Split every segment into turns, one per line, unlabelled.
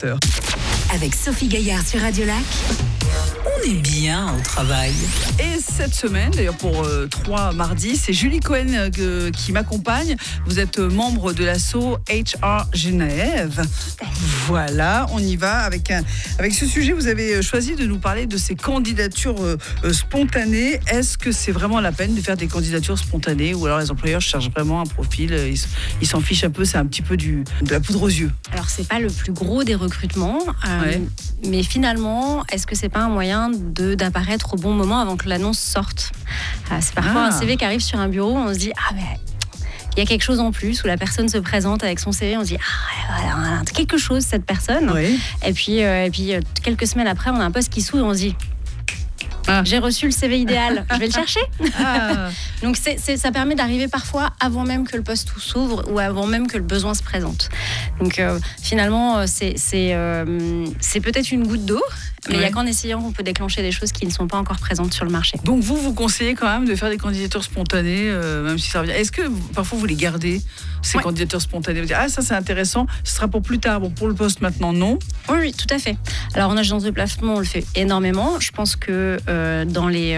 Avec Sophie Gaillard sur Radio Lac, on est bien au travail.
Et cette semaine, d'ailleurs pour 3 mardis, c'est Julie Cohen qui m'accompagne. Vous êtes membre de l'asso HR Genève. Voilà, on y va. Avec ce sujet, vous avez choisi de nous parler de ces candidatures spontanées. Est-ce que c'est vraiment la peine de faire des candidatures spontanées ou alors les employeurs cherchent vraiment un profil, ils s'en fichent un peu, c'est un petit peu de la poudre aux yeux?
Alors, c'est pas le plus gros des recrutements, mais finalement, est-ce que c'est pas un moyen d'apparaître au bon moment avant que l'annonce sorte? C'est parfois un CV qui arrive sur un bureau, on se dit « Ah, mais il y a quelque chose en plus », où la personne se présente avec son CV, on se dit « Ah, voilà, quelque chose, cette personne ». Et puis, quelques semaines après, on a un poste qui s'ouvre et on se dit « J'ai reçu le CV idéal, je vais le chercher ». Donc ça permet d'arriver parfois avant même que le poste s'ouvre ou avant même que le besoin se présente. Donc finalement, c'est peut-être une goutte d'eau, mais il n'y a qu'en essayant qu'on peut déclencher des choses qui ne sont pas encore présentes sur le marché.
Donc vous conseillez quand même de faire des candidatures spontanées, même si ça revient. Est-ce que parfois vous les gardez, ces candidatures spontanées? Vous dites, ça c'est intéressant, ce sera pour plus tard. Bon, pour le poste maintenant, non?
Oui, tout à fait. Alors en agence de placement, on le fait énormément. Je pense que dans les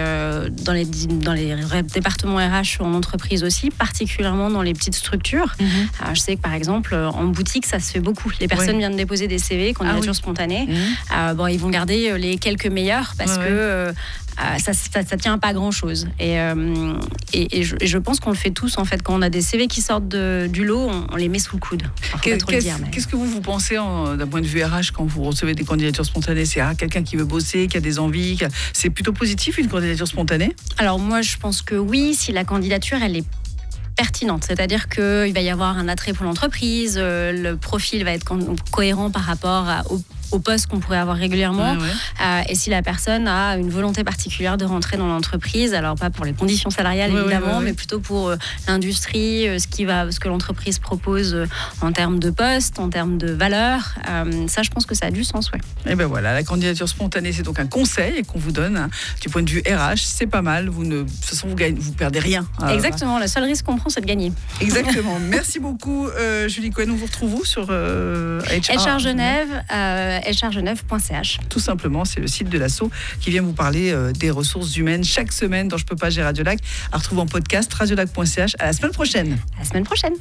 départements RH ou en entreprise aussi, particulièrement dans les petites structures. Alors, je sais que par exemple, en boutique, ça se fait beaucoup. Les personnes viennent déposer des CV, candidatures spontanées. Ils vont garder les quelques meilleurs parce que ça tient pas à grand chose. Et je pense qu'on le fait tous en fait. Quand on a des CV qui sortent du lot, on les met sous le coude.
Qu'est-ce que vous pensez d'un point de vue RH quand vous recevez des candidatures spontanées? C'est quelqu'un qui veut bosser, qui a des envies, c'est plutôt positif une candidature spontanée? Alors
moi je pense que oui, si la candidature elle est pertinente, c'est-à-dire qu'il va y avoir un attrait pour l'entreprise, le profil va être cohérent par rapport au poste qu'on pourrait avoir régulièrement, et si la personne a une volonté particulière de rentrer dans l'entreprise, alors pas pour les conditions salariales évidemment, mais plutôt pour l'industrie, ce que l'entreprise propose en termes de poste, en termes de valeur, ça je pense que ça a du sens.
Et ben voilà, la candidature spontanée c'est donc un conseil qu'on vous donne du point de vue RH, c'est pas mal, de toute façon vous perdez rien.
Exactement, le seul risque qu'on prend c'est de gagner.
Exactement, merci beaucoup Julie Cohen, on vous retrouve où sur
HR Genève, hrgenève.ch.
Tout simplement, c'est le site de l'asso qui vient vous parler des ressources humaines chaque semaine dans Je peux pas, j'ai Radio Lac, à retrouver en podcast radiolac.ch. À la semaine prochaine.
À la semaine prochaine.